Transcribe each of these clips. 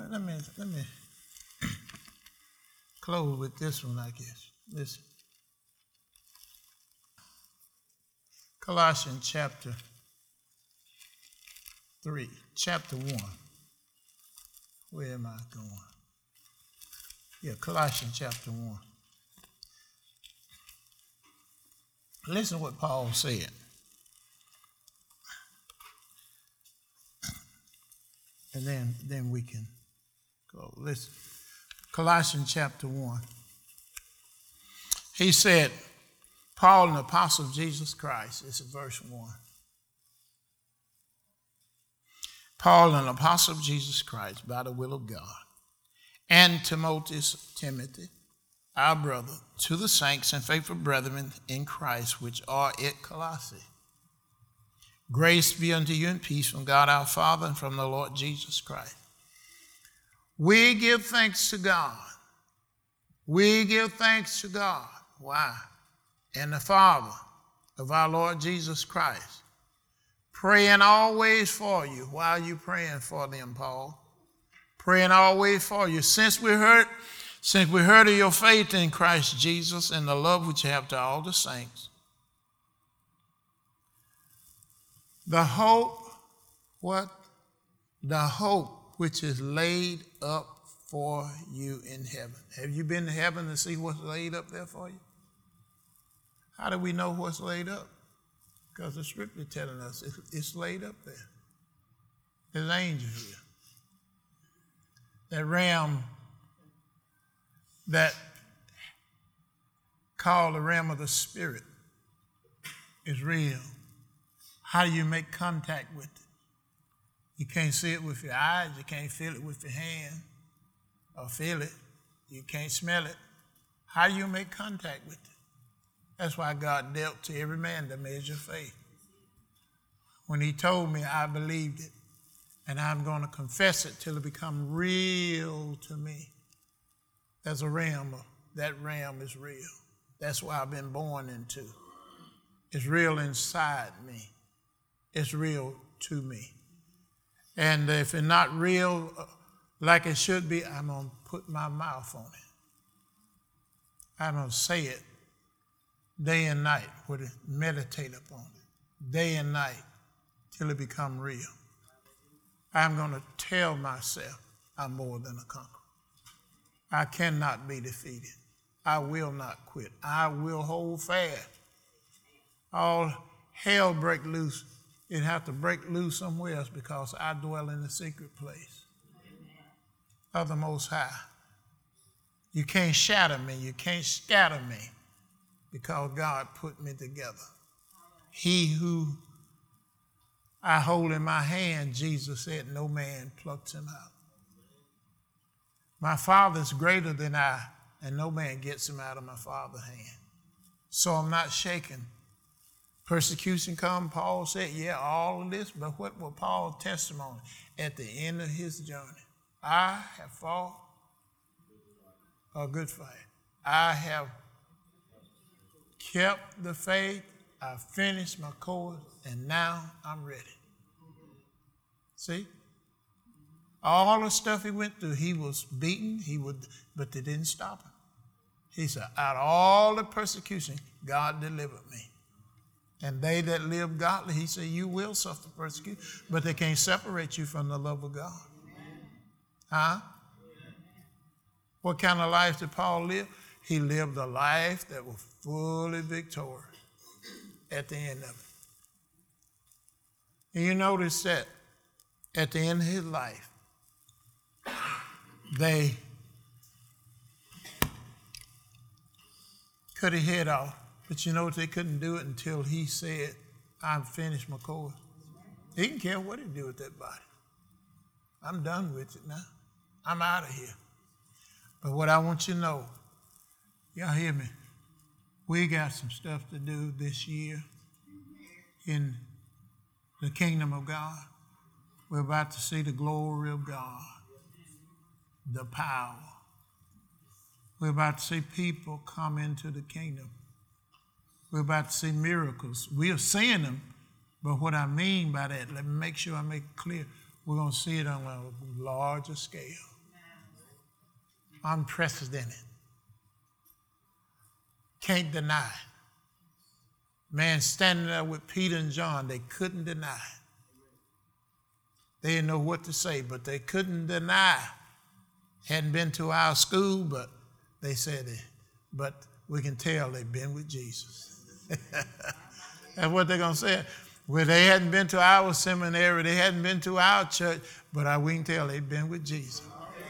let me close with this one, I guess. Listen. Colossians chapter 3, chapter 1. Where am I going? Yeah, Colossians chapter 1. Listen to what Paul said. And then we can go. Listen. Colossians chapter 1. He said, Paul, an apostle of Jesus Christ. This is verse 1. Paul, an apostle of Jesus Christ, by the will of God, and Timothy, our brother, to the saints and faithful brethren in Christ, which are at Colossae. Grace be unto you and peace from God our Father and from the Lord Jesus Christ. We give thanks to God. We give thanks to God. Why? And the Father of our Lord Jesus Christ, praying always for you. Why are you praying for them, Paul? Praying always for you. Since we heard of your faith in Christ Jesus and the love which you have to all the saints. The hope, what? The hope which is laid up for you in heaven. Have you been to heaven to see what's laid up there for you? How do we know what's laid up? Because the scripture is telling us it's laid up there. There's angels here. That realm that called the realm of the spirit is real. How do you make contact with it? You can't see it with your eyes. You can't feel it with your hand or feel it. You can't smell it. How do you make contact with it? That's why God dealt to every man the measure of faith. When he told me, I believed it. And I'm going to confess it till it becomes real to me. There's a realm. That realm is real. That's why I've been born into. It's real inside me. It's real to me. And if it's not real like it should be, I'm going to put my mouth on it. I'm going to say it day and night, meditate upon it, day and night, till it becomes real. I'm going to tell myself I'm more than a conqueror. I cannot be defeated. I will not quit. I will hold fast. All hell break loose. It have to break loose somewhere else because I dwell in the secret place of the Most High. You can't shatter me. You can't scatter me because God put me together. He who I hold in my hand, Jesus said, no man plucks him out. My Father's greater than I, and no man gets him out of my Father's hand. So I'm not shaken. Persecution come, Paul said, yeah, all of this, but what was Paul's testimony at the end of his journey? I have fought a good fight. I have kept the faith. I finished my course, and now I'm ready. See? All the stuff he went through, he was beaten, but they didn't stop him. He said, out of all the persecution, God delivered me. And they that live godly, he said, you will suffer persecution, but they can't separate you from the love of God. Huh? What kind of life did Paul live? He lived a life that was fully victorious at the end of it. And you notice that at the end of his life, they cut his head off. But you know what? They couldn't do it until he said, I've finished my course. He didn't care what he do with that body. I'm done with it now. I'm out of here. But what I want you to know, y'all hear me? We got some stuff to do this year in the kingdom of God. We're about to see the glory of God, the power. We're about to see people come into the kingdom. We're about to see miracles. We are seeing them, but what I mean by that, let me make sure I make it clear, we're going to see it on a larger scale. Unprecedented. Can't deny it. Man standing there with Peter and John, they couldn't deny it. They didn't know what to say, but they couldn't deny it. Hadn't been to our school, but they said it. But we can tell they've been with Jesus. That's what they're going to say. Well, they hadn't been to our seminary, they hadn't been to our church, but we can tell they've been with Jesus.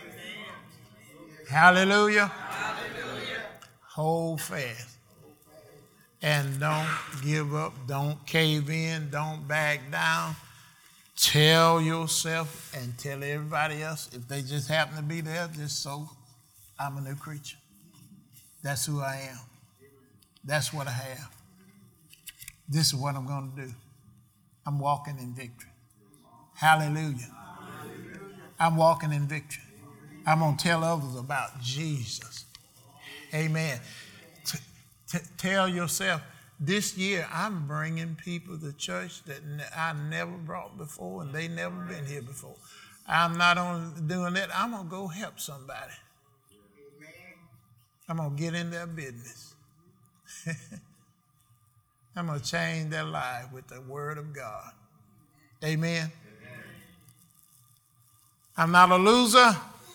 Hallelujah. Hallelujah. Hold fast. And don't give up. Don't cave in. Don't back down. Tell yourself and tell everybody else, if they just happen to be there, just so I'm a new creature. That's who I am. That's what I have. This is what I'm going to do. I'm walking in victory. Hallelujah. I'm walking in victory. I'm going to tell others about Jesus. Amen. Tell yourself, this year I'm bringing people to church that I never brought before and they never been here before. I'm not only doing that, I'm going to go help somebody. I'm going to get in their business. I'm going to change their life with the word of God. Amen. I'm not a loser.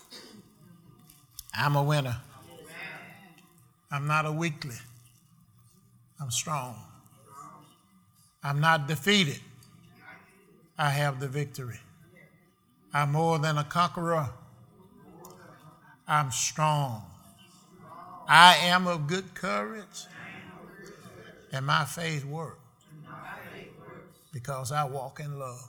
I'm a winner. I'm not a weakling. I'm strong. I'm not defeated. I have the victory. I'm more than a conqueror. I'm strong. I am of good courage. And my faith works because I walk in love.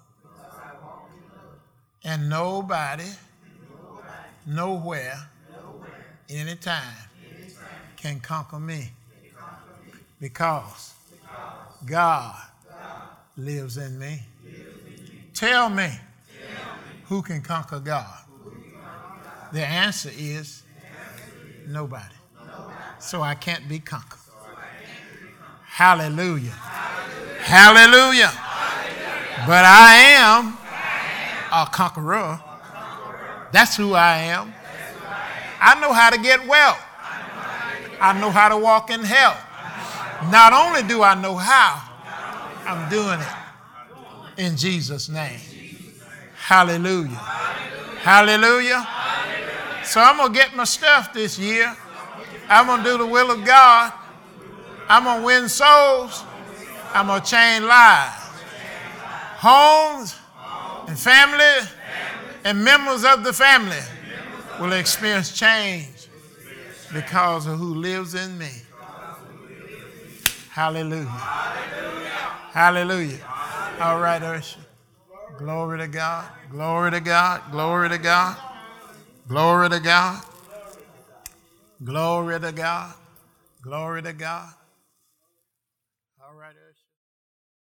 And nobody, nowhere, anytime can conquer me because God lives in me. Tell me who can conquer God. The answer is nobody. So I can't be conquered. Hallelujah. Hallelujah. But I am a conqueror. That's who I am. I know how to get wealth. I know how to walk in health. Not only do I know how, I'm doing it in Jesus' name. Hallelujah. Hallelujah. So I'm going to get my stuff this year. I'm going to do the will of God. I'm going to win souls. I'm going to change lives. Homes and family and members of the family will experience change because of who lives in me. Hallelujah. Hallelujah. All right, Ursha. Glory to God. Glory to God. Glory to God. Glory to God. Glory to God. Glory to God. All right, Ursha.